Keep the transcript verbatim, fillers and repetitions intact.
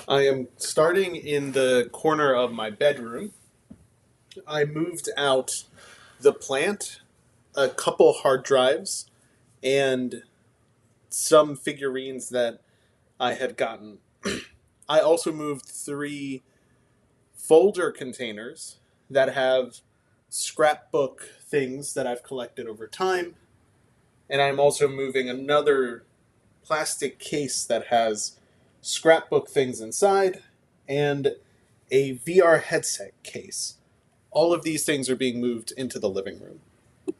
I am starting in the corner of my bedroom. I moved out the plant, a couple hard drives, and some figurines that I had gotten. I also moved three folder containers that have scrapbook things that I've collected over time, and I'm also moving another plastic case that has scrapbook things inside and a V R headset case. All of these things are being moved into the living room.